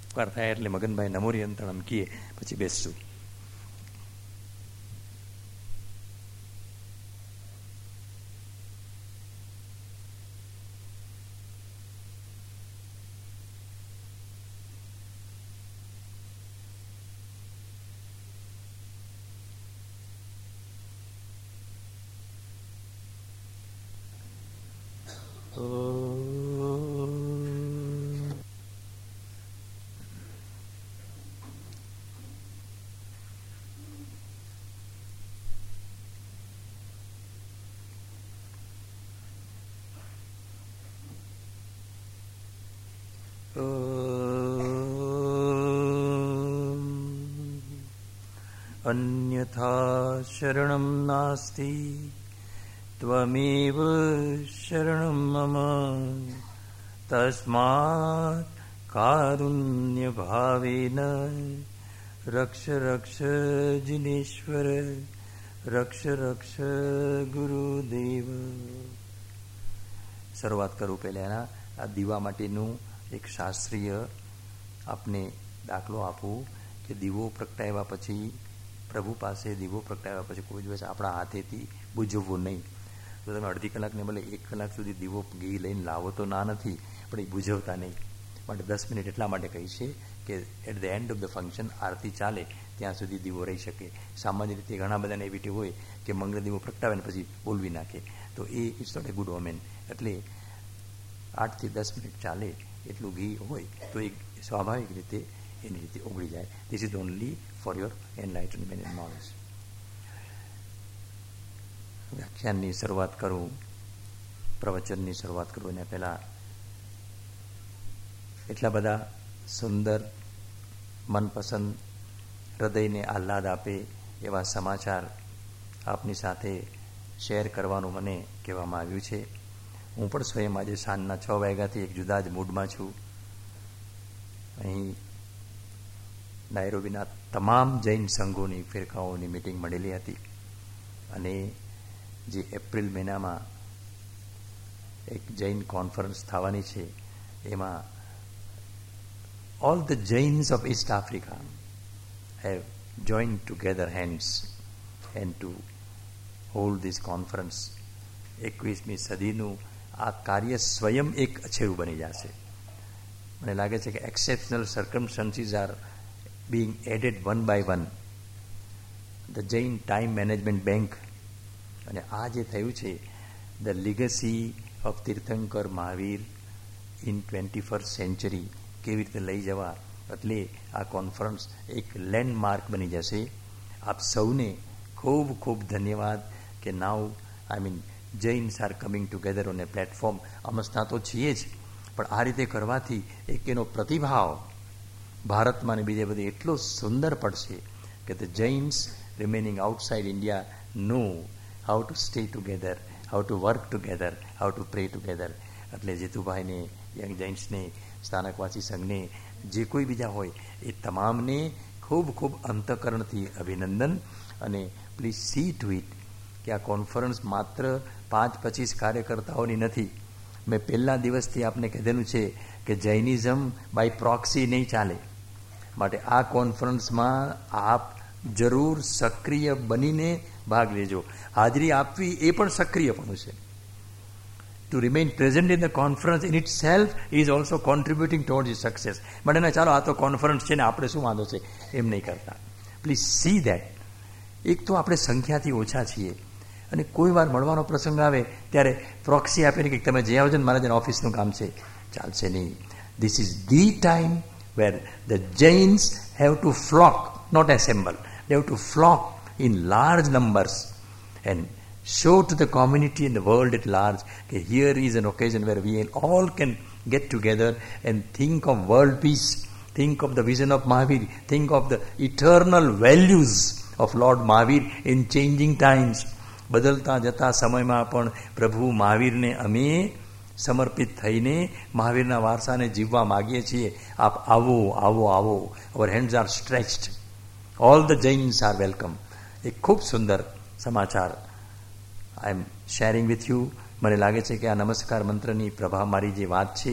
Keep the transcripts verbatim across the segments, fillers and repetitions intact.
ઉપકાર થાય એટલે મગનભાઈ નમોરી અંતરમ કીએ, પછી બેસશું. અન્યથા શરણમ નાસ્તિ ત્વમેવ શરણમ મમ તસ્માત કારુણ્ય ભાવેન રક્ષ રક્ષ જિનેશ્વર રક્ષ રક્ષ ગુરુદેવ. શરૂઆત કરું પહેલા એના આ દીવા માટેનું એક શાસ્ત્રીય આપને દાખલો આપું કે દીવો પ્રગટાવ્યા પછી, પ્રભુ પાસે દીવો પ્રગટાવ્યા પછી કોઈ દિવસ આપણા હાથેથી બુઝવવું નહીં. તો તમે અડધી કલાકને બદલે એક કલાક સુધી દીવો ઘી લઈને લાવો તો ના નથી, પણ એ બુઝવતા નહીં. માટે દસ મિનિટ એટલા માટે કહી છે કે at the end of the function આરતી ચાલે ત્યાં સુધી દીવો રહી શકે. સામાન્ય રીતે ઘણા બધાને એવી હોય કે મંગળ દીવો પ્રગટાવે ને પછી બોલવી નાખે, તો એ it's not a good omen. એટલે આઠથી દસ મિનિટ ચાલે એટલું ઘી હોય તો એ સ્વાભાવિક રીતે એની રીતે ઓગળી જાય. This is only for your enlightenment and knowledge. વ્યાખ્યાનની શરૂઆત કરું, પ્રવચનની શરૂઆત કરું એના પહેલાં એટલા બધા સુંદર, મનપસંદ, હૃદયને આહ્લાદ આપે એવા સમાચાર આપની સાથે શેર કરવાનું મને કહેવામાં આવ્યું છે. હું પણ સ્વયં આજે સાંજના છ વાગ્યાથી એક જુદા જ મૂડમાં છું. અહીં નાયરોબીના તમામ જૈન સંઘોની, ફિરકાઓની મિટિંગ મળેલી હતી અને જે એપ્રિલ મહિનામાં એક જૈન કોન્ફરન્સ થવાની છે એમાં all the Jains of East Africa have joined together hands and to hold this conference. એકવીસમી સદીનું આ કાર્ય સ્વયં એક અછેવું બની જશે. મને લાગે છે કે exceptional circumstances are being added one by one. The Jain Time Management Bank અને આ જે થયું છે the legacy of tirthankara Mahavir in twenty-first century કેવી રીતે લઈ જવા, એટલે આ કોન્ફરન્સ એક લેન્ડમાર્ક બની જશે. આપ સૌને ખૂબ ખૂબ ધન્યવાદ કે now I mean Jains are coming together on a platform. અમસ્તા તો છીએ જ, પણ આ રીતે કરવાથી એક એનો પ્રતિભાવ ભારતમાં ને બીજે બધે એટલો સુંદર પડશે કે the Jains remaining outside India know how to stay together, how to work together, how to pray together. એટલે જેતુભાઈને, યંગ જૈન્સને, સ્થાનકવાસી સંઘને, જે કોઈ બીજા હોય એ તમામને ખૂબ ખૂબ અંતઃકરણથી અભિનંદન. અને પ્લીઝ સી ટુ ઇટ કે આ કોન્ફરન્સ માત્ર પાંચ પચીસ કાર્યકર્તાઓની નથી. મેં પહેલા દિવસથી આપને કહેલું છે કે જૈનિઝમ બાય પ્રોક્સી નહીં ચાલે. માટે આ કોન્ફરન્સમાં આપ જરૂર સક્રિય બનીને ભાગ લેજો. હાજરી આપવી એ પણ સક્રિયપણું છે. To remain present in the conference in itself is also contributing towards its success. માટે ના ચાલો આ તો કોન્ફરન્સ છે ને આપણે શું વાંધો છે એમ નહીં કરતા. Please see that. એક તો આપણે સંખ્યાથી ઓછા છીએ અને કોઈ વાર મળવાનો પ્રસંગ આવે ત્યારે પ્રોક્સી આપીને કે તમે જે આવજો ને મારા જેને ઓફિસનું કામ છે, ચાલશે નહીં. This is the time where the Jains have to flock, not assemble. They have to flock in large numbers and show to the community and the world at large that here is an occasion where we all can get together and think of world peace, think of the vision of Mahavir, think of the eternal values of Lord Mahavir in changing times. બદલતા જતા સમયમાં પણ પ્રભુ મહાવીરને અમે સમર્પિત થઈને મહાવીરના વારસાને જીવવા માગીએ છીએ. આપ આવો આવો આવો. Our hands are stretched. All the Jains are welcome. એક ખૂબ સુંદર સમાચાર I am sharing with you. મને લાગે છે કે આ નમસ્કાર મંત્રની પ્રભા મારી જે વાત છે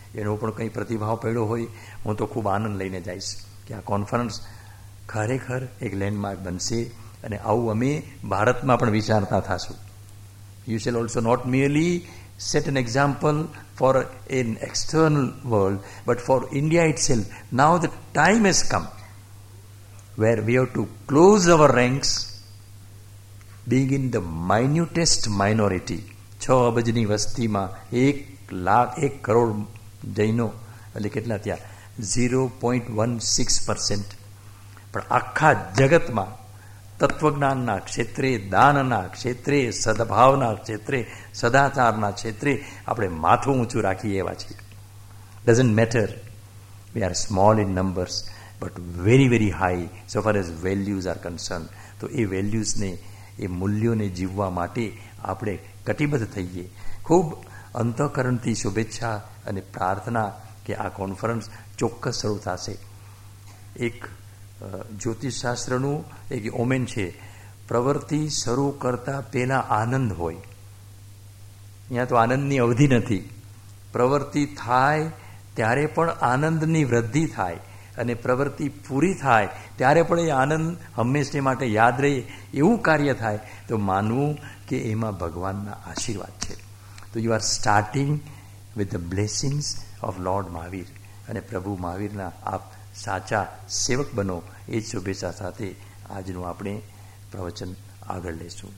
એનો પણ કંઈ પ્રતિભાવ પડ્યો હોય, હું તો ખૂબ આનંદ લઈને જઈશ કે આ કોન્ફરન્સ ખરેખર એક લેન્ડમાર્ક બનશે. અને આવું અમે ભારતમાં પણ વિચારતા થશું. You shall also not merely set an example for an external world, but for India itself. Now the time has come where we have to close our ranks, being in the minutest minority. છ અબજની વસ્તીમાં એક લાખ એક કરોડ જૈનો એટલે કેટલા ત્યાં zero point one six percent. પણ આખા જગતમાં તત્વજ્ઞાનના ક્ષેત્રે, દાનના ક્ષેત્રે, સદભાવના ક્ષેત્રે, સદાચારના ક્ષેત્રે આપણે માથું ઊંચું રાખીએ એવા છીએ. Doesn't matter we are small in numbers but very very high so far as values are concern. તો એ વેલ્યુઝને, એ મૂલ્યોને જીવવા માટે આપણે કટિબદ્ધ થઈએ. ખૂબ અંતઃકરણથી શુભેચ્છા અને પ્રાર્થના કે આ કોન્ફરન્સ ચોક્કસ શરૂ થશે. એક જ્યોતિષશાસ્ત્રનું એક ઓમેન છે, પ્રવૃત્તિ શરૂ કરતા પહેલા આનંદ હોય. અહીંયા તો આનંદની અવધિ નથી. પ્રવૃત્તિ થાય ત્યારે પણ આનંદની વૃદ્ધિ થાય અને પ્રવૃત્તિ પૂરી થાય ત્યારે પણ એ આનંદ હંમેશને માટે યાદ રહે એવું કાર્ય થાય તો માનવું કે એમાં ભગવાનના આશીર્વાદ છે. તો you are starting with the blessings of lord Mahavir. અને પ્રભુ મહાવીરના આપ સાચા સેવક બનો એ જ શુભેચ્છા સાથે આજનું આપણે પ્રવચન આગળ લઈશું.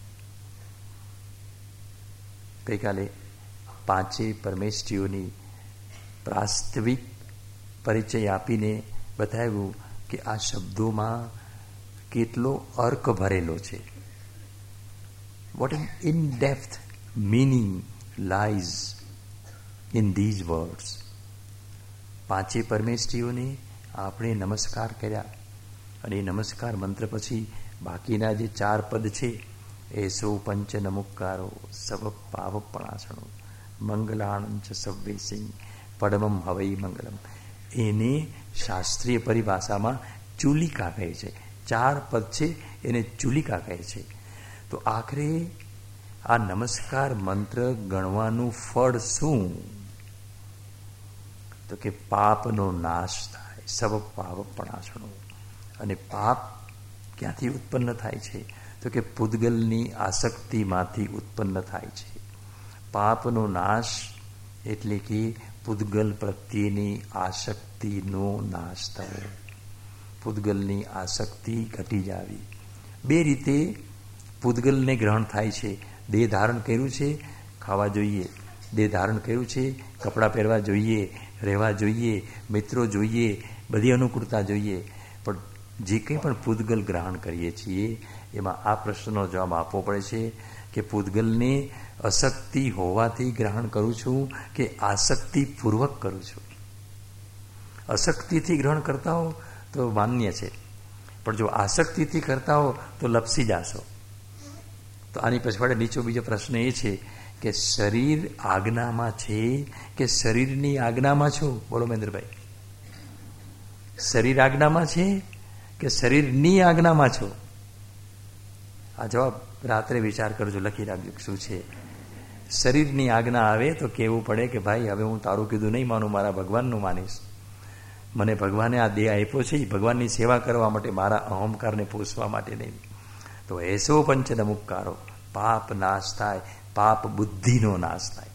ગઈકાલે પાંચેય પરમેષ્ઠીઓની પ્રાસ્તવિક પરિચય આપીને બતાવ્યું કે આ શબ્દોમાં કેટલો અર્ક ભરેલો છે. What an in depth meaning lies in these words. પાંચેય પરમેષ્ઠીઓને આપણે નમસ્કાર કર્યા અને એ નમસ્કાર મંત્ર પછી બાકીના જે ચાર પદ છે, એસો પંચ નમુકારો સવ પાવપણાસણો મંગલાણંચ સવ્વેસિંહ પડમમ હવૈ મંગલમ, એને શાસ્ત્રીય પરિભાષામાં ચુલિકા કહે છે. ચાર પદ છે એને ચુલિકા કહે છે. તો આખરે આ નમસ્કાર મંત્ર ગણવાનું ફળ શું? તો કે પાપનો નાશ થાય, સવ પાવપણાસણો. અને પાપ ક્યાંથી ઉત્પન્ન થાય છે? તો કે પૂતગલની આસક્તિમાંથી ઉત્પન્ન થાય છે. પાપનો નાશ એટલે કે પૂતગલ પ્રત્યેની આસક્તિનો નાશ થવો, પૂતગલની આસક્તિ ઘટી જાવી. બે રીતે પૂતગલને ગ્રહણ થાય છે. દેહ ધારણ કર્યું છે, ખાવા જોઈએ. દેહ ધારણ કર્યું છે, કપડાં પહેરવા જોઈએ, રહેવા જોઈએ, મિત્રો જોઈએ, બધી અનુકૂળતા જોઈએ. પણ જે કંઈ પણ પૂતગલ ગ્રહણ કરીએ છીએ એમાં આ પ્રશ્નનો જવાબ આપવો પડે છે કે પૂતગલને અશક્તિ હોવાથી ગ્રહણ કરું છું કે આસક્તિપૂર્વક કરું છું. અશક્તિથી ગ્રહણ કરતા હો તો માન્ય છે, પણ જો આસક્તિથી કરતા હો તો લપસી જાશો. તો આની પછવાડે નીચો બીજો પ્રશ્ન એ છે કે શરીર આજ્ઞામાં છે કે શરીરની આજ્ઞામાં છું? બોલો મહેન્દ્રભાઈ, શરીર આજ્ઞામાં છે કે શરીરની આજ્ઞામાં છો? આ જવાબ રાત્રે વિચાર કરજો, લખી રાખજો શું છે. શરીરની આજ્ઞા આવે તો કહેવું પડે કે ભાઈ હવે હું તારું કીધું નહીં માનું, મારા ભગવાનનું માનીશ. મને ભગવાને આ દેહ આપ્યો છે ભગવાનની સેવા કરવા માટે, મારા અહંકારને પોષવા માટે નહીં. તો એસો પંચ નમુકારો, પાપ નાશ થાય, પાપ બુદ્ધિનો નાશ થાય.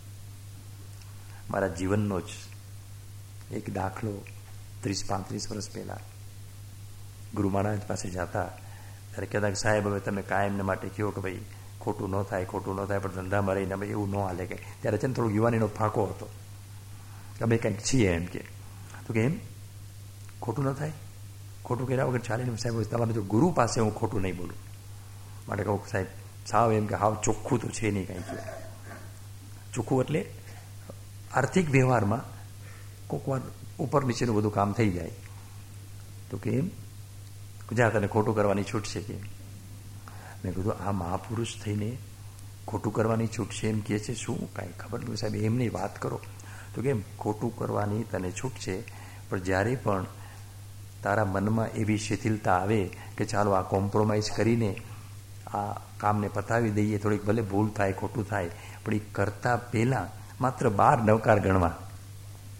મારા જીવનનો જ એક દાખલો, ત્રીસ પાંત્રીસ વર્ષ પહેલા ગુરુ મહારાજ પાસે જતા ત્યારે કહેતા કે સાહેબ હવે તમે કાયમને માટે કહો કે ભાઈ ખોટું ન થાય, ખોટું ન થાય, પણ ધંધામાં રહીને ભાઈ એવું ન હાલે. કે ત્યારે છે ને થોડુંક યુવાનીનો ફાંકો હતો, અમે કંઈક છીએ એમ કે. તો કે એમ ખોટું ન થાય, ખોટું કર્યા વગર ચાલે ને સાહેબ, તમારે જો ગુરુ પાસે હું ખોટું નહીં બોલું. માટે કહું સાહેબ સાવ એમ કે હાવ ચોખ્ખું તો છે નહીં કાંઈ. ચોખ્ખું એટલે આર્થિક વ્યવહારમાં કોઈક વાર ઉપર નીચેનું બધું કામ થઈ જાય. તો કે એમ જ્યાં તને ખોટું કરવાની છૂટ છે કે? મેં કીધું આ મહાપુરુષ થઈને ખોટું કરવાની છૂટ છે એમ કહે છે, શું કાંઈ ખબર નહીં સાહેબ, એમની વાત કરો. તો કેમ ખોટું કરવાની તને છૂટ છે, પણ જ્યારે પણ તારા મનમાં એવી શિથિલતા આવે કે ચાલો આ કોમ્પ્રોમાઇઝ કરીને આ કામને પતાવી દઈએ, થોડીક ભલે ભૂલ થાય, ખોટું થાય, પણ એ કરતાં પહેલાં માત્ર બાર નવકાર ગણવા.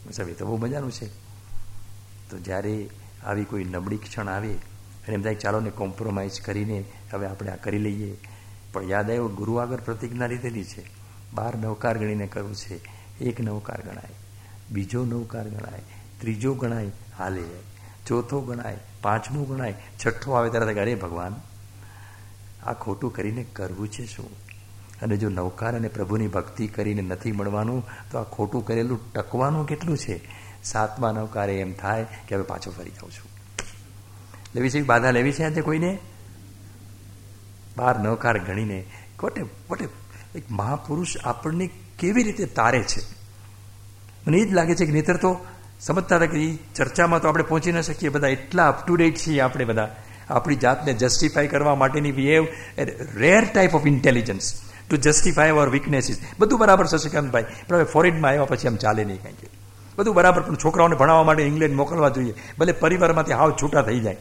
સાહેબ એ તો બહુ મજાનું છે. તો જ્યારે આવી કોઈ નબળી ક્ષણ આવે અને એમ થાય ચાલો ને કોમ્પ્રોમાઇઝ કરીને હવે આપણે આ કરી લઈએ, પણ યાદ આવ્યું ગુરુ આગળ પ્રતિજ્ઞા લીધેલી છે, બાર નવકાર ગણીને કહ્યું છે, એક નવકાર ગણાય, બીજો નવકાર ગણાય, ત્રીજો ગણાય હાલે જાય, ચોથો ગણાય, પાંચમું ગણાય, છઠ્ઠો આવે ત્યારે અરે ભગવાન આ ખોટું કરીને કરવું છે શું? અને જો નવકાર અને પ્રભુની ભક્તિ કરીને નથી મળવાનું તો આ ખોટું કરેલું ટકવાનું કેટલું છે? સાતમા નવકારે એમ થાય કે હવે પાછો ફરી જાઉં છું. લેવી છે બાધા લેવી છે આજે કોઈને? બાર નવકાર ગણીને કોટે કોટે એક મહાપુરુષ આપણને કેવી રીતે તારે છે. મને એ જ લાગે છે કે નહીતર તો સમજતા હતા કે એ ચર્ચામાં તો આપણે પહોંચી ન શકીએ. બધા એટલા અપ ટુ ડેટ છીએ આપણે બધા, આપણી જાતને જસ્ટિફાઈ કરવા માટેની we have rare type of intelligence to justify our weaknesses. બધું બરાબર છે શ્રીકાંતભાઈ, પણ હવે ફોરેનમાં આવ્યા પછી આમ ચાલે નહીં કાંઈ. બધું બરાબર, પણ છોકરાઓને ભણાવવા માટે ઇંગ્લેન્ડ મોકલવા જોઈએ, ભલે પરિવારમાંથી હાવ છૂટા થઈ જાય.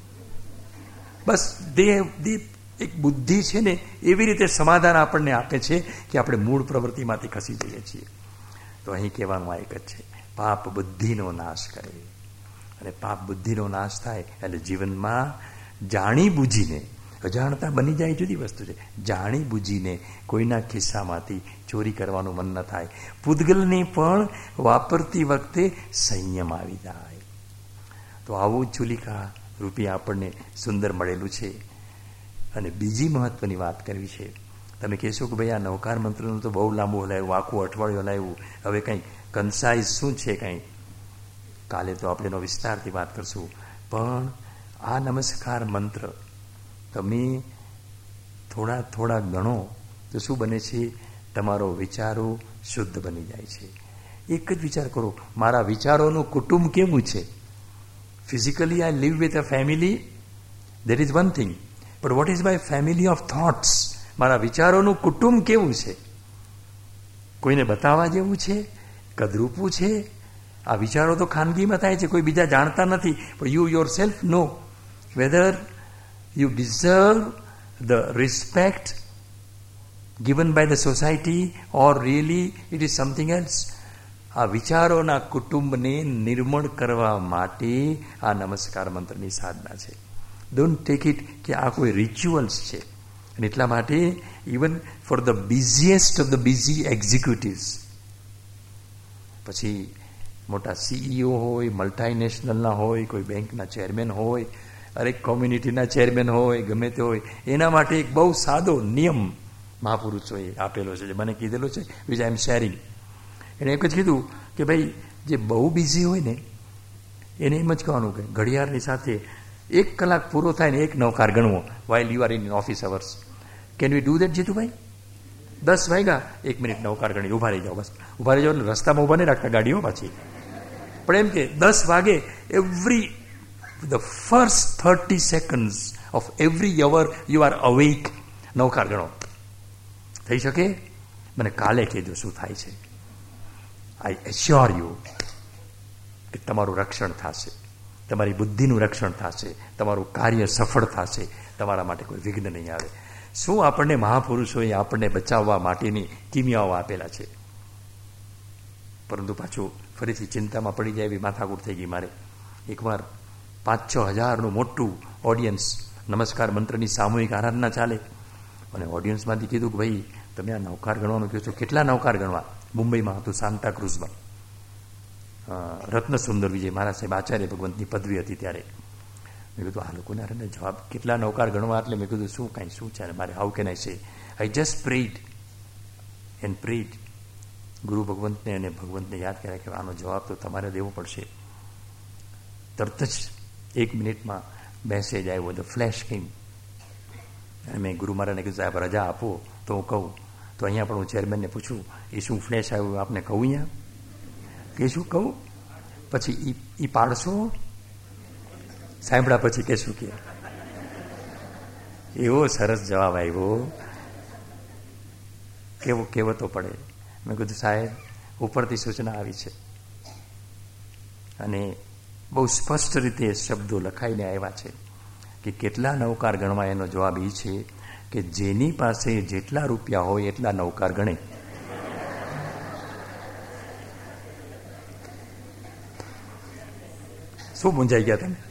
બસ દેહ દી એક બુદ્ધિ છે ને એવી રીતે સમાધાન આપણને આપે છે કે આપણે મૂળ પ્રવૃત્તિમાંથી ખસી જઈએ છીએ. તો અહીં કહેવાનું આ એક જ છે, પાપ બુદ્ધિનો નાશ કરે. અને પાપ બુદ્ધિનો નાશ થાય એટલે જીવનમાં જાણી બુજીને, અજાણતા બની જાય જુદી વસ્તુ છે, જાણી બુજીને કોઈના ખિસ્સામાંથી ચોરી કરવાનું મન ન થાય. પૂતગલને પણ વાપરતી વખતે સંયમ આવી જાય. તો આવું ચુલિકા રૂપી આપણને સુંદર મળેલું છે. અને બીજી મહત્વની વાત કરવી છે. તમે કહેશો કે ભાઈ આ નવકાર મંત્રનું તો બહુ લાંબુ હલાવ્યું, આખું અઠવાડિયું હલાવ્યું, હવે કંઈ કન્સાઇઝ શું છે કંઈ? કાલે તો આપણે એનો વિસ્તારથી વાત કરશું. પણ આ નમસ્કાર મંત્ર તમે થોડા થોડા ગણો તો શું બને છે? તમારો વિચારો શુદ્ધ બની જાય છે. એક જ વિચાર કરો, મારા વિચારોનું કુટુંબ કેવું છે? Physically I live with a family, that is one thing, but what is my family of thoughts? મારા વિચારોનું કુટુંબ કેવું છે? કોઈને બતાવવા જેવું છે? કદરૂપું છે? આ વિચારો તો ખાનગીમાં થાય છે, કોઈ બીજા જાણતા નથી, પણ you yourself know whether you deserve the respect given by the society or really it is something else. આ વિચારોના કુટુંબને નિર્મળ કરવા માટે આ નમસ્કાર મંત્રની સાધના છે. ડોન્ટ ટેક ઇટ કે આ કોઈ રિચ્યુઅલ્સ છે. અને એટલા માટે even for the busiest of the busy executives, પછી મોટા સીઈઓ હોય, મલ્ટાનેશનલના હોય, કોઈ બેંકના ચેરમેન હોય, અરે કોમ્યુનિટીના ચેરમેન હોય, ગમે તે હોય, એના માટે એક બહુ સાદો નિયમ મહાપુરુષોએ આપેલો છે, જે મને કીધેલો છે, વિચ આઈ એમ શેરિંગ. એણે એક જ કીધું કે ભાઈ જે બહુ બિઝી હોય ને એને એમ જ કહેવાનું કે ઘડિયાળની સાથે એક કલાક પૂરો થાય ને એક નવકાર ગણવો, while you are in office hours. Can we do that Jitubhai? દસ વાગ્યા એક મિનિટ નવકાર ગણી, ઉભા રહી જાઓ, બસ ઉભા રહી જાઓ, એટલે રસ્તામાં ઉભા નહીં રાખતા ગાડીઓ પાછી, પણ એમ કે દસ વાગે every the first thirty seconds of every hour you are awake, નવકાર ગણો. થઈ શકે? મને કાલે કહેજો શું થાય છે. આઈ એશ્યોર યુ કે તમારું રક્ષણ થશે, તમારી બુદ્ધિનું રક્ષણ થશે, તમારું કાર્ય સફળ થશે, તમારા માટે કોઈ વિઘ્ન નહીં આવે. શું આપણને મહાપુરુષોએ આપણને બચાવવા માટેની કિમિયાઓ આપેલા છે. પરંતુ પાછું ફરીથી ચિંતામાં પડી જાય એવી માથાકૂટ થઈ ગઈ મારે. એકવાર પાંચ છ હજારનું મોટું ઓડિયન્સ, નમસ્કાર મંત્રની સામૂહિક આરાધના ચાલે, અને ઓડિયન્સમાંથી કીધું કે ભાઈ તમે આ નવકાર ગણવાનું કહો છો, કેટલા નવકાર ગણવા? મુંબઈમાં હતું સાન્ટા ક્રુઝમાં, રત્ન સુંદર વિજય મહારાજ સાહેબ આચાર્ય ભગવંતની પદવી હતી ત્યારે. મેં કીધું આ લોકોને અરે જવાબ કેટલા નવકાર ગણવા, એટલે મેં કીધું શું કાંઈ શું છે મારે, how can I say? I just prayed and prayed. ગુરુ ભગવંતને અને ભગવંતને યાદ કર્યા કે આનો જવાબ તો તમારે દેવો પડશે. તરત જ એક મિનિટમાં મેસેજ આવ્યો, ધ ફ્લેશ કેમ. અને મેં ગુરુ મહારાજને કીધું સાહેબ રજા આપો તો હું કહું. તો અહીંયા પણ હું ચેરમેનને પૂછું એ શું ફ્લેશ આવ્યું આપને કહું અહીંયા કે શું કહું? પછી એ પાડશો? સાંભળ્યા પછી કે શું કે? એવો સરસ જવાબ આવ્યો, કેવો કહેવતો પડે. મેં કીધું સાહેબ ઉપરથી સૂચના આવી છે અને બહુ સ્પષ્ટ રીતે શબ્દો લખાઈને આવ્યા છે કે કેટલા નવકાર ગણવા. એનો જવાબ એ છે કે જેની પાસે જેટલા રૂપિયા હોય એટલા નવકાર ગણે. શું મૂંઝાઈ ગયા તમે?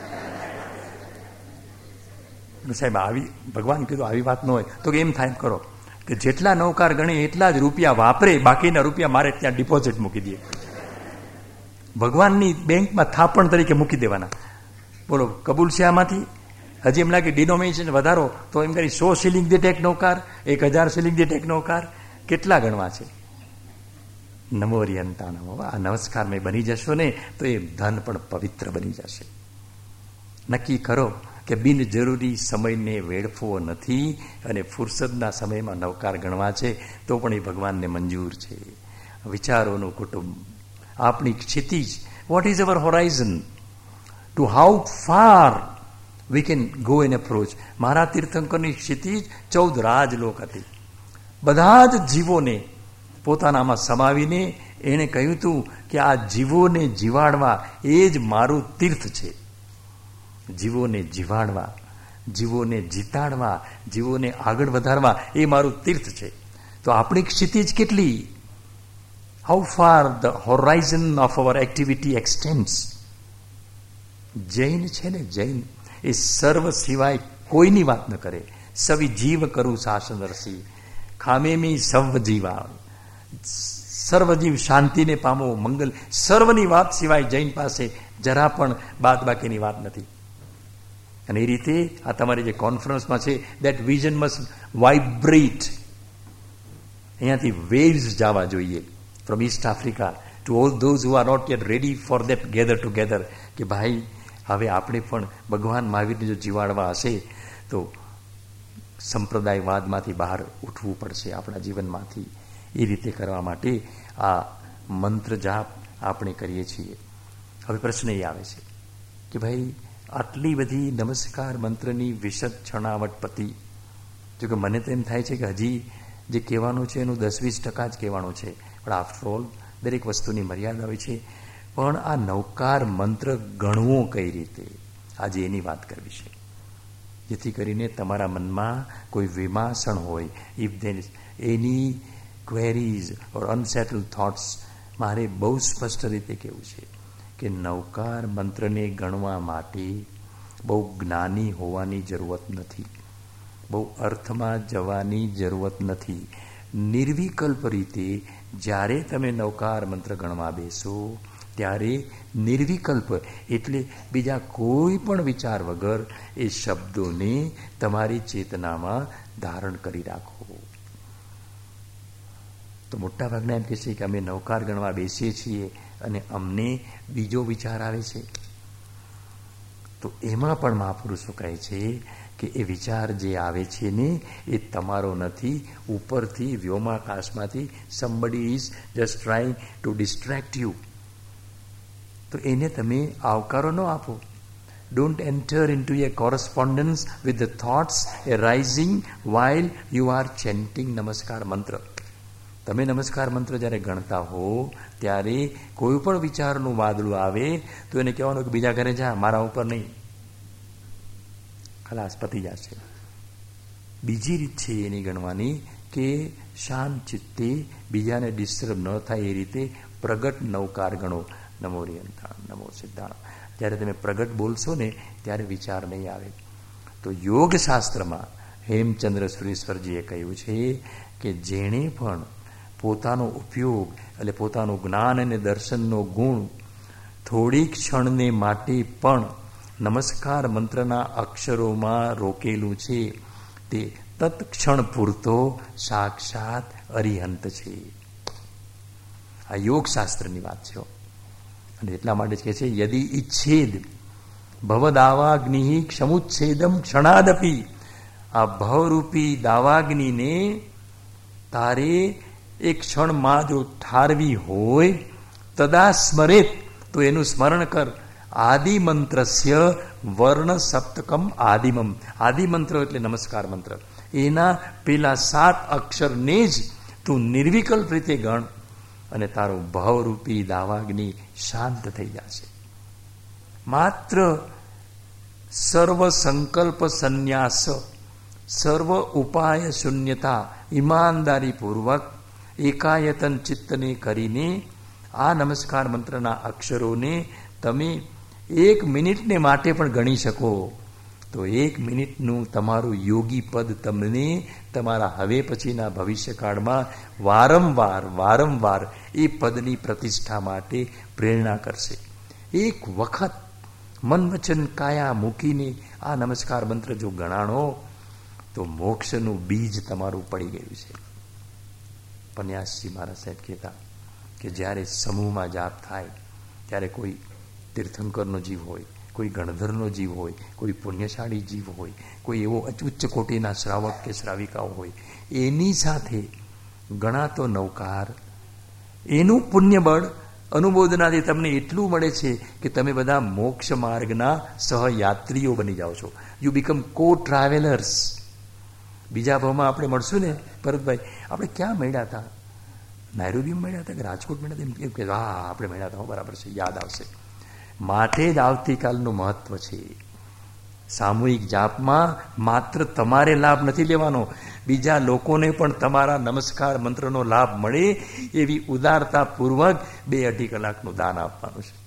સાહેબ આવી ભગવાન કીધું આવી વાત ન હોય તો એમ થાય કરો કે જેટલા નૌકાર ગણે એટલા જ રૂપિયા વાપરે, બાકીના રૂપિયા મારે ત્યાં ડિપોઝિટ મૂકી દે. ભગવાનની બેંકમાં થાપણ તરીકે મૂકી દેવાના. બોલો કબૂલ છે આમાંથી? હજી એમ લાગે ડિનોમિનેશન વધારો તો એમ કરી સો શિલિંગ દીઠ એક નૌકાર, એક હજાર શિલિંગ દીઠ એક નૌકાર, કેટલા ગણવા છે? નમો રિયંતા નમો. આ નમસ્કારમય બની જશો ને તો એ ધન પણ પવિત્ર બની જશે. નક્કી કરો કે બિનજરૂરી સમયને વેડફવો નથી અને ફુરસદના સમયમાં નવકાર ગણવા છે તો પણ એ ભગવાનને મંજૂર છે. વિચારોનું કુટુંબ, આપણી ક્ષિતિજ, what is our horizon, to how far we can go an approach. મારા તીર્થંકરની ક્ષિતિજ ચૌદ રાજલોક હતી. બધા જ જીવોને પોતાનામાં સમાવીને એણે કહ્યું હતું કે આ જીવોને જીવાડવા એ જ મારું તીર્થ છે. જીવોને જીવાડવા, જીવોને જીતાડવા, જીવોને આગળ વધારવા એ મારું તીર્થ છે. તો આપણી ક્ષિતિજ કેટલી? How far the horizon of our activity extends. Jain છે ને, જૈન એ સર્વ સિવાય કોઈની વાત ન કરે. સવિ જીવ કરું શાસનરસી, ખામેમી સર્વ જીવા. સર્વજીવ શાંતિને પામો, મંગલ, સર્વની વાત સિવાય જૈન પાસે જરા પણ બાદ બાકીની વાત નથી. અને એ રીતે આ તમારી જે કોન્ફરન્સમાં છે, દેટ વિઝન મસ્ટ વાઇબ્રેટ. અહીંયાથી વેવ્સ જવા જોઈએ from east Africa to all those who are not yet ready for that gather together, કે ભાઈ હવે આપણે પણ ભગવાન મહાવીરને જો જીવાડવા હશે તો સંપ્રદાયવાદમાંથી બહાર ઉઠવું પડશે આપણા જીવનમાંથી. એ રીતે કરવા માટે આ મંત્ર જાપ આપણે કરીએ છીએ. હવે પ્રશ્ન એ આવે છે કે ભાઈ આટલી બધી નમસ્કાર મંત્રની વિશદ છણાવટ પતિ, જો કે મને તો એમ થાય છે કે હજી જે કહેવાનું છે એનું દસ વીસ ટકા જ કહેવાનું છે, પણ આફ્ટરઓલ દરેક વસ્તુની મર્યાદા હોય છે. પણ આ નવકાર મંત્ર ગણવો કઈ રીતે, આજે એની વાત કરવી છે, જેથી કરીને તમારા મનમાં કોઈ વિમાસણ હોય, if there is any queries or unsettled thoughts, મારે બહુ સ્પષ્ટ રીતે કહેવું છે કે નવકાર મંત્રને ગણવા માટે બહુ જ્ઞાની હોવાની જરૂરત નથી, બહુ અર્થમાં જવાની જરૂરત નથી. નિર્વિકલ્પ રીતે જ્યારે તમે નવકાર મંત્ર ગણવા બેસો ત્યારે નિર્વિકલ્પ એટલે બીજા કોઈ પણ વિચાર વગર એ શબ્દોને તમારી ચેતનામાં ધારણ કરી રાખો. તો મોટા ભાગના એમ કહે છે કે અમે નવકાર ગણવા બેસીએ છીએ અને અમને બીજો વિચાર આવે છે. તો એમાં પણ મહાપુરુષો કહે છે કે એ વિચાર જે આવે છે ને એ તમારો નથી, ઉપરથી વ્યોમાકાશમાંથી somebody is just trying to distract you. તો એને તમે આવકારો ન આપો. Don't enter into a correspondence with the thoughts arising while you are chanting નમસ્કાર મંત્ર. તમે નમસ્કાર મંત્ર જ્યારે ગણતા હો ત્યારે કોઈ પણ વિચારનું વાદળું આવે તો એને કહેવાનું કે બીજા ઘરે જા, મારા ઉપર નહીં, ખલાસ પતી જશે. બીજી રીત છે એની ગણવાની કે શાંત ચિત્તે બીજાને ડિસ્ટર્બ ન થાય એ રીતે પ્રગટ નવકાર ગણો. નમો રિયંતા નમો સિદ્ધાણ. જ્યારે તમે પ્રગટ બોલશો ને ત્યારે વિચાર નહીં આવે. તો યોગશાસ્ત્રમાં હેમચંદ્ર સુરેશ્વરજીએ કહ્યું છે કે જેણે પણ પોતાનો ઉપયોગ એટલે પોતાનું જ્ઞાન અને દર્શનનો ગુણ થોડી ક્ષણને માટે પણ નમસ્કાર મંત્રના અક્ષરોમાં રોકેલું છે તે તત્ક્ષણ પૂરતો સાક્ષાત અરિહંત છે. આ યોગશાસ્ત્રની વાત છે. અને એટલા માટે જ કહે છે યદિ ઈચ્છેદ ભવદાવાગ્નિ ક્ષમુચ્છેદમ ક્ષણાદપી. આ ભવરૂપી દાવાગ્નિને તારે એક ક્ષણમાં જો ઠારવી હોય તદા સ્મરેત, તો એનું સ્મરણ કર. આદિમંત્રસ્ય વર્ણ સપ્તકમ આદિમમ. આદિમંત્ર એટલે નમસ્કાર મંત્ર, એના પેલા સાત અક્ષરને જ તું નિર્વિકલ્પ રીતે ગણ અને તારો ભાવરૂપી દાવાગ્નિ શાંત થઈ જશે. માત્ર સર્વ સંકલ્પ સંન્યાસ, સર્વ ઉપાય શૂન્યતા, ઈમાનદારી પૂર્વક એકાયતન ચિત્તને કરીને આ નમસ્કાર મંત્રના અક્ષરોને તમે એક મિનિટને માટે પણ ગણી શકો તો એક મિનિટનું તમારું યોગી પદ તમને તમારા હવે પછીના ભવિષ્યકાળમાં વારંવાર વારંવાર એ પદની પ્રતિષ્ઠા માટે પ્રેરણા કરશે. એક વખત મન વચન કાયા મૂકીને આ નમસ્કાર મંત્ર જો ગણાણો તો મોક્ષનું બીજ તમારું પડી ગયું છે. પન્યાસજી મહારાજ સાહેબ કહેતા કે જ્યારે સમૂહમાં જાપ થાય ત્યારે કોઈ તીર્થંકરનો જીવ હોય, કોઈ ગણધરનો જીવ હોય, કોઈ પુણ્યશાળી જીવ હોય, કોઈ એવો ઉચ્ચ કોટીના શ્રાવક કે શ્રાવિકાઓ હોય, એની સાથે ગણાતો નવકાર એનું પુણ્યબળ અનુમોદનાથી તમને એટલું મળે છે કે તમે બધા મોક્ષ માર્ગના સહયાત્રીઓ બની જાઓ છો. You become co travellers. બીજા ભાવમાં આપણે મળશું ને ભરતભાઈ, આપણે ક્યાં મળ્યા હતા? નાયરોબીમાં મળ્યા હતા કે રાજકોટ મળ્યા હતા? એમ કે હા આપણે મળ્યા હતા, બરાબર છે, યાદ આવશે. માટે જ આવતીકાલનું મહત્વ છે. સામૂહિક જાપમાં માત્ર તમારે લાભ નથી લેવાનો, બીજા લોકોને પણ તમારા નમસ્કાર મંત્રનો લાભ મળે એવી ઉદારતાપૂર્વક બે અઢી કલાકનું દાન આપવાનું છે.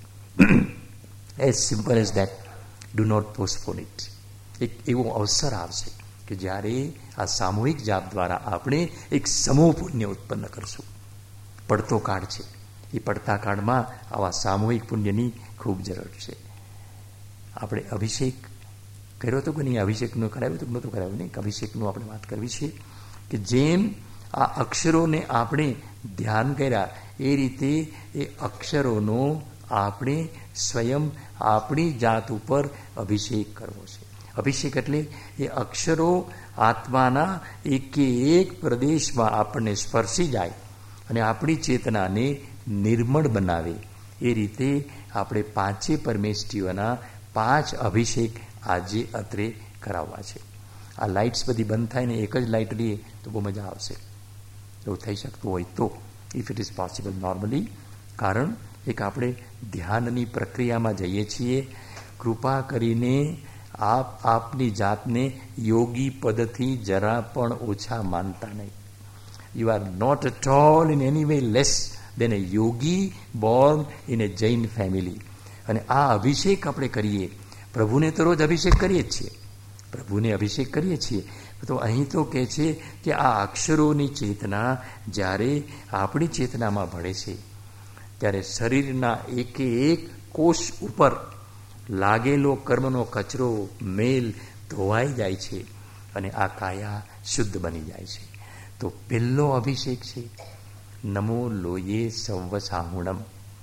As simple as that. Do not postpone it. એક એવો અવસર આવશે કે જ્યારે આ સામૂહિક જાપ દ્વારા આપણે એક સમૂહ પુણ્ય ઉત્પન્ન કરશું. પડતો કાળ છે, એ પડતા કાળમાં આવા સામૂહિક પુણ્યની ખૂબ જરૂર છે. આપણે અભિષેક કર્યો હતો કે નહીં? અભિષેકનું કરાવ્યું હતું કે નહોતું કરાવ્યું? નહીં, અભિષેકનું આપણે વાત કરવી છે કે જેમ આ અક્ષરોને આપણે ધ્યાન કર્યા એ રીતે એ અક્ષરોનો આપણે સ્વયં આપણી જાત ઉપર અભિષેક કરવો છે. અભિષેક એટલે એ અક્ષરો આત્માના એકે એક પ્રદેશમાં આપણને સ્પર્શી જાય અને આપણી ચેતનાને નિર્મળ બનાવે. એ રીતે આપણે પાંચે પરમેષ્ઠીઓના પાંચ અભિષેક આજે અત્રે કરાવવા છે. આ લાઇટ્સ બધી બંધ થાય ને એક જ લાઇટ લઈએ તો બહુ મજા આવશે. એવું થઈ શકતું હોય તો, if it is possible normally. કારણ એક આપણે ધ્યાનની પ્રક્રિયામાં જઈએ છીએ. કૃપા કરીને આપ આપની જાતને યોગી પદથી જરા પણ ઓછા માનતા નહીં. You are not at all in any way less than a yogi born in a Jain family. અને આ અભિષેક આપણે કરીએ, પ્રભુને તો રોજ અભિષેક કરીએ જ છીએ, પ્રભુને અભિષેક કરીએ છીએ. તો અહીં તો કહે છે કે આ અક્ષરોની ચેતના જ્યારે આપણી ચેતનામાં ભળે છે ત્યારે શરીરના એકે એક કોષ ઉપર લાગેલો કર્મનો કચરો, મેલ ધોવાઈ જાય છે અને આ કાયા શુદ્ધ બની જાય છે. તો પહેલો અભિષેક છે નમો લોયે સૌવ સાહુણમ.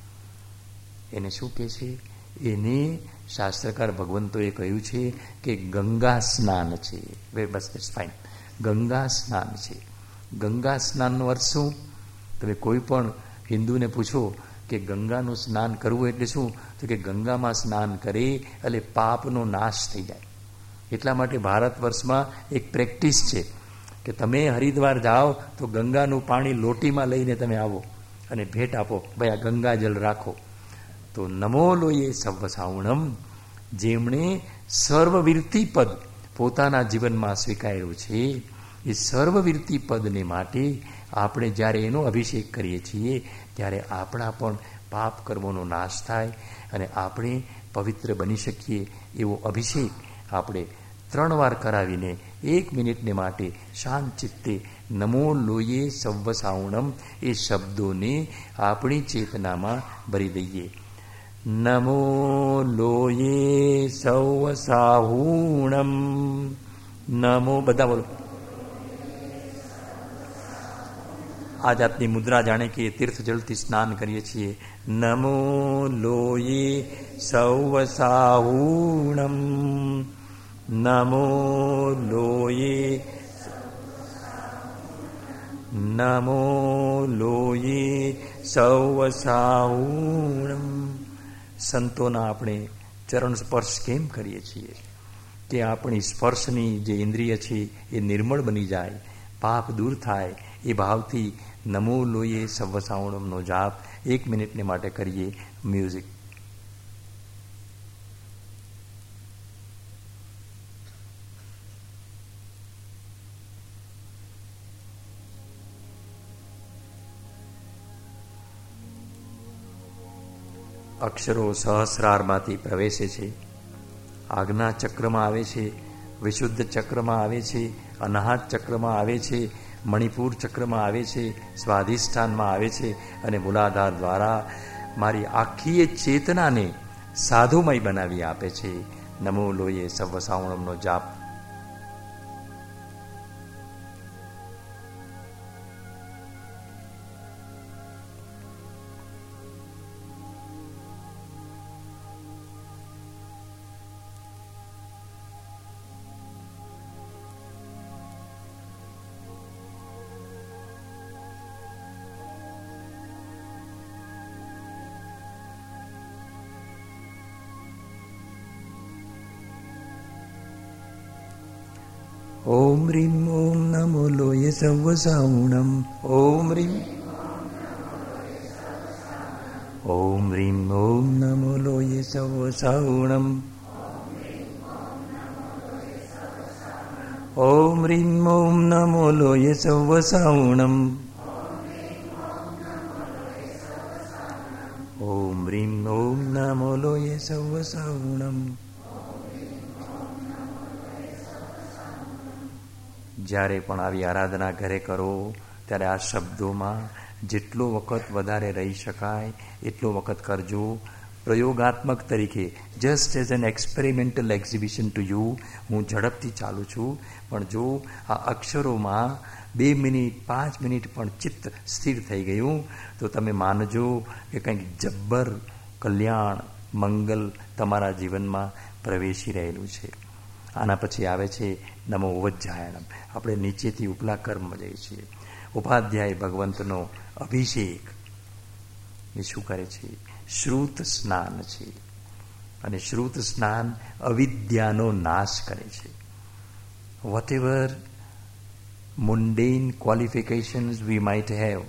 એને શું કહે છે? એને શાસ્ત્રકાર ભગવંતોએ કહ્યું છે કે ગંગા સ્નાન છે. બસ ઇટ્સ ફાઇન. ગંગા સ્નાન છે. ગંગા સ્નાનનો અર્થ શું? તમે કોઈ પણ હિન્દુને પૂછો કે ગંગાનું સ્નાન કરવું એટલે શું, તો કે ગંગામાં સ્નાન કરે એટલે પાપનો નાશ થઈ જાય. એટલા માટે ભારત વર્ષમાં એક પ્રેક્ટિસ છે કે તમે હરિદ્વાર જાઓ તો ગંગાનું પાણી લોટીમાં લઈને તમે આવો અને ભેટ આપો, ભાઈ આ ગંગાજલ રાખો. તો નમો લોયે સર્વ સાવણમ, જેમણે સર્વવીરતિ પદ પોતાના જીવનમાં સ્વીકાર્યું છે, એ સર્વવીરતિ પદને માટે આપણે જ્યારે એનો અભિષેક કરીએ છીએ ત્યારે આપણા પણ પાપ કર્મોનો નાશ થાય અને આપણે પવિત્ર બની શકીએ. એવો અભિષેક આપણે ત્રણ વાર કરાવીને એક મિનિટને માટે શાંત ચિત્તે નમો લોયે સૌવ સાવણમ એ શબ્દોને આપણી ચેતનામાં ભરી દઈએ. નમો લોયે સૌવ સાહુણમ. નમો, બધા બોલો. આ જાતની મુદ્રા જાણે કે તીર્થ જળથી સ્નાન કરીએ છીએ. નમો લોયે સૌવ સાહુણમ. નમો લોયે, નમો લોયે સૌવ સાહુણમ. સંતોના આપણે ચરણ સ્પર્શ કેમ કરીએ છીએ કે આપણી સ્પર્શની જે ઇન્દ્રિય છે એ નિર્મળ બની જાય, પાપ દૂર થાય. એ ભાવથી નમો લોયે સૌવ સાવણમનો જાપ એક મિનિટને માટે કરીએ. મ્યુઝિક. અક્ષરો સહસ્રારમાંથી પ્રવેશે છે, આજ્ઞા ચક્રમાં આવે છે, વિશુદ્ધ ચક્રમાં આવે છે, અનાહત ચક્રમાં આવે છે, મણિપુર ચક્રમાં આવે છે, સ્વાધિષ્ઠાનમાં આવે છે અને મૂલાધાર દ્વારા મારી આખી ચેતનાને સાધુમય બનાવી આપે છે. નમો લોયે સર્વ સાવણમનો જાપ. ઓમ રીમ ઓમ નમો લોય સર્વ સાવણમ. ઓમ રીમ ઓમ રીમ ઓમ નમો લોય સર્વ સાવણમ. ઓમ રીમ ઓમ નમો લોય સર્વ સાવણમ. ઓમ રીમ ઓમ નમો લોય સર્વ સાવણમ. જ્યારે પણ આવી આરાધના ઘરે કરો ત્યારે આ શબ્દોમાં જેટલો વખત વધારે રહી શકાય એટલો વખત કરજો. પ્રયોગાત્મક તરીકે just as an experimental exhibition to you હું ઝડપથી ચાલું છું, પણ જો આ અક્ષરોમાં બે મિનિટ પાંચ મિનિટ પણ ચિત્ત સ્થિર થઈ ગયું તો તમે માનજો કે કંઈક જબ્બર કલ્યાણ મંગલ તમારા જીવનમાં પ્રવેશી રહેલું છે. આના પછી આવે છે નમો વજ્જાયણમ. આપણે નીચેથી ઉપલા કર્મમાં જઈએ છીએ. ઉપાધ્યાય ભગવંતનો અભિષેક એ શું કરે છે? શ્રુત સ્નાન છે. અને શ્રુત સ્નાન અવિદ્યાનો નાશ કરે છે. Whatever mundane qualifications we might have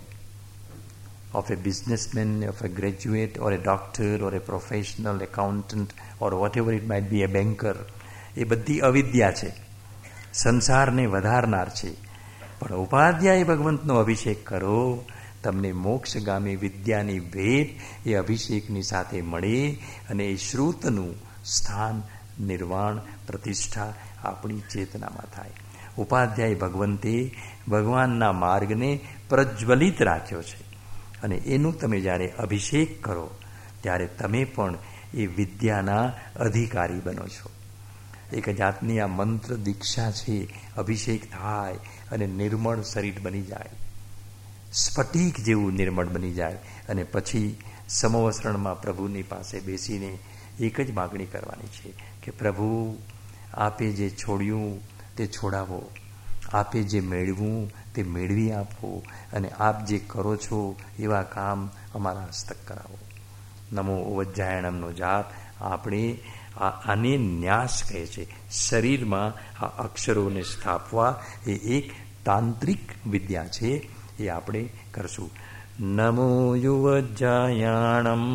of a businessman, of a graduate or a doctor or a professional accountant or whatever it might be, a banker, એ બધી અવિદ્યા છે, સંસારને વધારનાર છે. પણ ઉપાધ્યાય ભગવંતનો અભિષેક કરો, તમને મોક્ષગામી વિદ્યાની ભેટ એ અભિષેકની સાથે મળે અને એ શ્રુતનું સ્થાન, નિર્વાણ, પ્રતિષ્ઠા આપણી ચેતનામાં થાય. ઉપાધ્યાય ભગવંતે ભગવાનના માર્ગને પ્રજ્વલિત રાખ્યો છે અને એનું તમે જ્યારે અભિષેક કરો ત્યારે તમે પણ એ વિદ્યાના અધિકારી બનો છો. એક જાતની આ મંત્ર દીક્ષા છે. અભિષેક થાય અને નિર્મળ શરીર બની જાય, સ્ફટિક જેવું નિર્મળ બની જાય અને પછી સમવસ્ત્રણમાં પ્રભુની પાસે બેસીને એક જ માગણી કરવાની છે કે પ્રભુ, આપે જે છોડ્યું તે છોડાવો, આપે જે મેળવું તે મેળવી આપો અને આપ જે કરો છો એવા કામ અમારા હસ્તક કરાવો. નમો વજ્જાયણમનો જાપ આપણે આને ન્યાસ કહે છે. શરીરમાં આ અક્ષરોને સ્થાપવા એ એક તાંત્રિક વિદ્યા છે, એ આપણે કરશું. નમો યુવજ્જાયાણમ.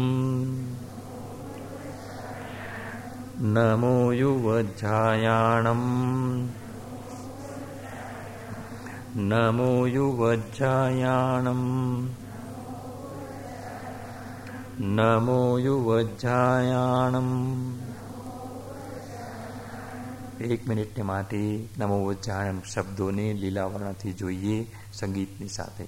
નમો યુવજ્જાયાણમ. નમો યુવજ્જાયાણમ. નમો યુવજ્જાયાણમ. એક મિનિટને માટે નમો વજ્જાયણમ શબ્દોને લીલાવર્ણથી જોઈએ સંગીતની સાથે.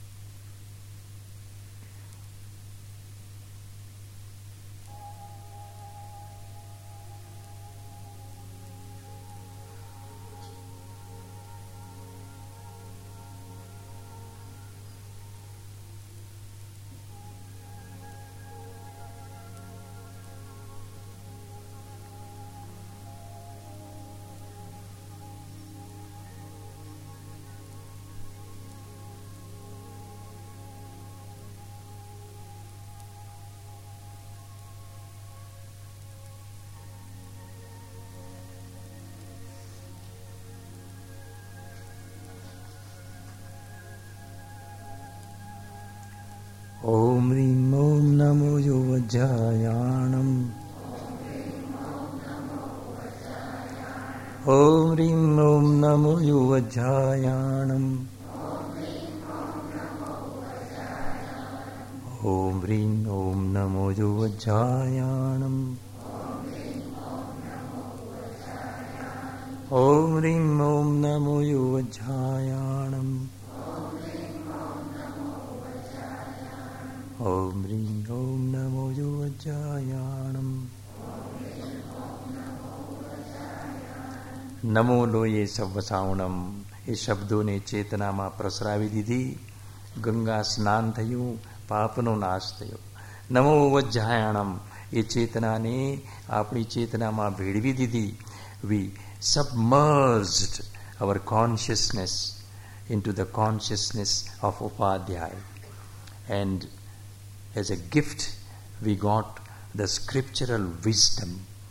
ઓમ રીમ ઓમ નમો યુવજ્જાયાણમ. ઓમ રીમ ઓમ નમો યુવજ્જાયાણમ. ઓમ હ્રીં ઓમ નમો યુવજ્જાયાણમ. ઓમ હ્રીં ઓમ નમો યુવજ્જાયાણમ. ઓમ હ્રીં ઓમ નમો યુવજ્જાયાણમ. નમો લોયે સવસાવણમ. એ શબ્દોને ચેતનામાં પ્રસરાવી દીધી. ગંગા સ્નાન થયું, પાપનો નાશ થયો. નમો વજ્જાયાણમ. એ ચેતનાને આપણી ચેતનામાં ભેળવી દીધી. વી submerged our consciousness into the consciousness of Upadhyaya, and as a gift we got the scriptural wisdom.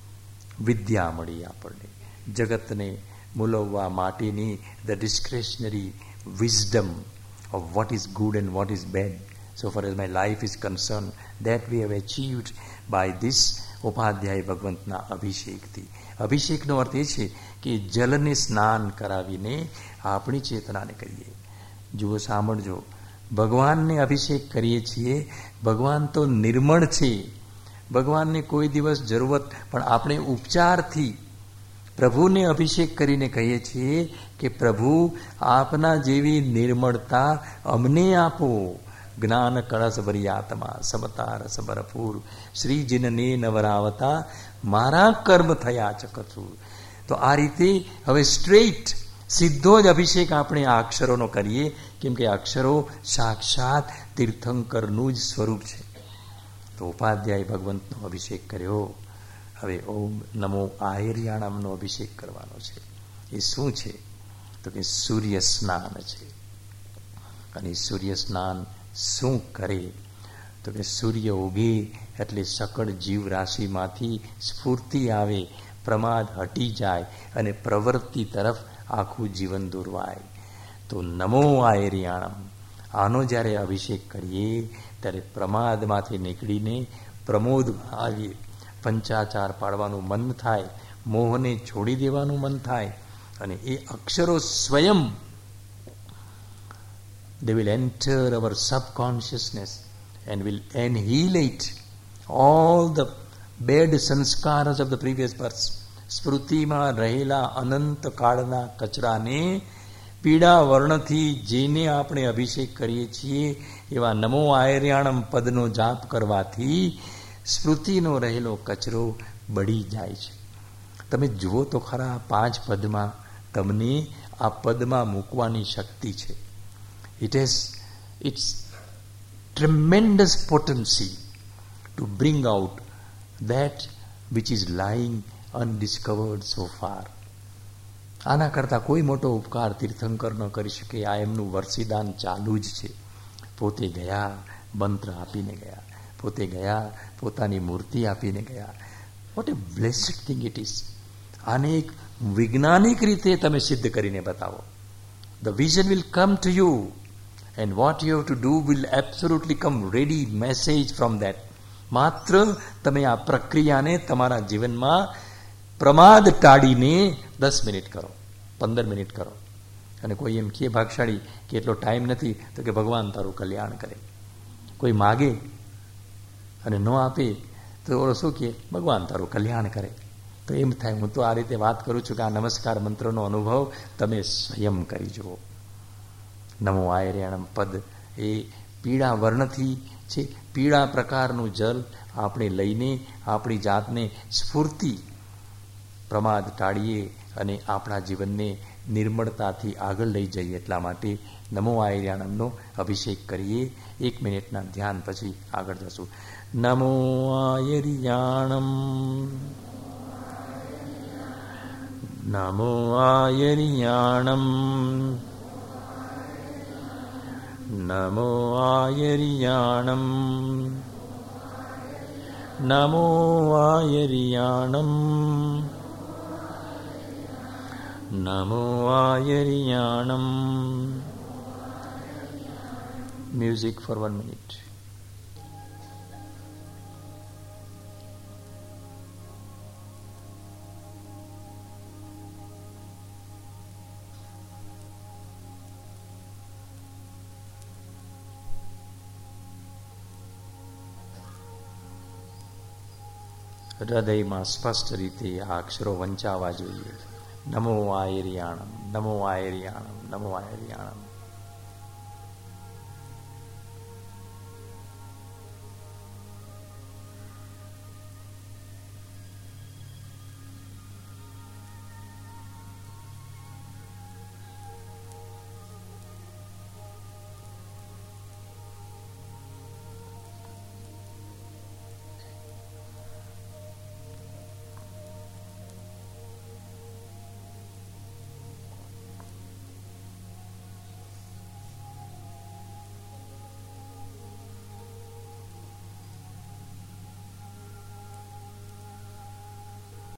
વિદ્યા મળી આપણને જગતને મૂલવવા માટેની the discretionary wisdom of what is good and what is bad. So far as my life is concerned, that we have achieved by this Upadhyay ભગવંતના અભિષેકથી. અભિષેકનો અર્થ એ છે કે જલને સ્નાન કરાવીને આપણી ચેતનાને કરીએ. જુઓ, સાંભળજો, ભગવાનને અભિષેક કરીએ છીએ. ભગવાન તો નિર્મળ છે. ભગવાનને કોઈ દિવસ જરૂરત, પણ આપણે ઉપચારથી પ્રભુને અભિષેક કરીને કહીએ છીએ કે પ્રભુ, આપના જેવી નિર્મળતા અમને આપો. જ્ઞાન કળશ ભરી આત્મા સમતા રસ ભરપૂર શ્રીજીને નવરાવતા મારા કર્મ થયા ચકચૂર. તો આ રીતે હવે સ્ટ્રેટ સીધો જ અભિષેક આપણે આ અક્ષરોનો કરીએ, કેમ કે અક્ષરો સાક્ષાત તીર્થંકરનું જ સ્વરૂપ છે. તો ઉપાધ્યાય ભગવંતનો અભિષેક કર્યો. હવે ઓમ નમો આયર્યાણમનો અભિષેક કરવાનો છે. એ શું છે? તો કે સૂર્ય સ્નાન છે. અને સૂર્ય સ્નાન શું કરે? તો કે સૂર્ય ઉગે એટલે સકળ જીવ રાશિમાંથી સ્ફૂર્તિ આવે, પ્રમાદ હટી જાય અને પ્રવૃત્તિ તરફ આખું જીવન દોરવાય. તો નમો આયર્યાણમ, આનો જ્યારે અભિષેક કરીએ ત્યારે પ્રમાદમાંથી નીકળીને પ્રમોદમાં આવીએ. પંચાચાર પાડવાનું મન થાય, મોહને છોડી દેવાનું મન થાય. અને એ અક્ષરો સ્વયં they will enter our subconsciousness and will annihilate all the bad sanskaras of the previous births. સ્મૃતિમાં રહેલા અનંત કાળના કચરાને પીળા વર્ણથી જેને આપણે અભિષેક કરીએ છીએ એવા નમો આયર્યાણમ પદનો જાપ કરવાથી સ્મૃતિનો રહેલો કચરો બળી જાય છે. તમે જુઓ તો ખરા, પાંચ પદમાં તમને આ પદમાં મૂકવાની શક્તિ છે. It has its tremendous potency to bring out that which is lying undiscovered so far. આના કરતાં કોઈ મોટો ઉપકાર તીર્થંકર ન કરી શકે. આ એમનું વર્ષીદાન ચાલુ જ છે. પોતે ગયા, મંત્ર આપીને ગયા. પોતે ગયા, પોતાની મૂર્તિ આપીને ગયા. What a blessed thing it is. આને એક વૈજ્ઞાનિક રીતે તમે સિદ્ધ કરીને બતાવો. The vision will come to you. And what you have to do will absolutely come ready message from that. માત્ર તમે આ પ્રક્રિયાને તમારા જીવનમાં પ્રમાદ ટાળીને દસ મિનિટ કરો, પંદર મિનિટ કરો. અને કોઈ એમ કે ભાગશાળી કે એટલો ટાઈમ નથી, તો કે ભગવાન તારું કલ્યાણ કરે. કોઈ માગે અને ન આપે તો શું કે ભગવાન તારું કલ્યાણ કરે. તો એમ થાય, હું તો આ રીતે વાત કરું છું કે આ નમસ્કાર મંત્રનો અનુભવ તમે સ્વયં કરી જુઓ. નમો આયર્યાણમ પદ એ પીળા વર્ણથી છે. પીળા પ્રકારનું જલ આપણે લઈને આપણી જાતને સ્ફૂર્તિ, પ્રમાદ ટાળીએ અને આપણા જીવનને નિર્મળતાથી આગળ લઈ જઈએ. એટલા માટે નમો આયર્યાણમનો અભિષેક કરીએ. એક મિનિટના ધ્યાન પછી આગળ જશું. નમો આયર્યાણમ, નમો આયર્યાણમ, નમો આયર્યાણમ, નમો આયર્યાણમ, નમો આયર્યાણમ. Music for one minute. હૃદયમાં સ્પષ્ટ રીતે આ અક્ષરો વંચાવા જોઈએ. નમો આયર્યાણમ, નમો આયર્યાણમ, નમો આયર્યાણમ.